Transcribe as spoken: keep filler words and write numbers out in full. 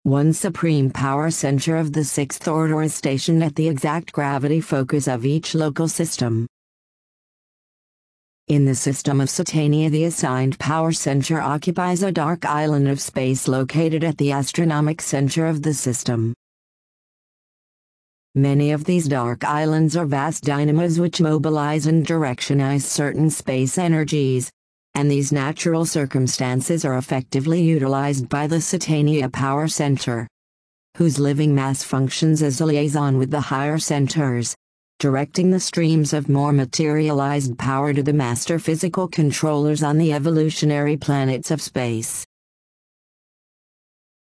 One supreme power center of the sixth order is stationed at the exact gravity focus of each local system. In the system of Satania, the assigned power center occupies a dark island of space located at the astronomic center of the system. Many of these dark islands are vast dynamos which mobilize and directionize certain space energies, and these natural circumstances are effectively utilized by the Satania Power Center, whose living mass functions as a liaison with the higher centers, directing the streams of more materialized power to the master physical controllers on the evolutionary planets of space.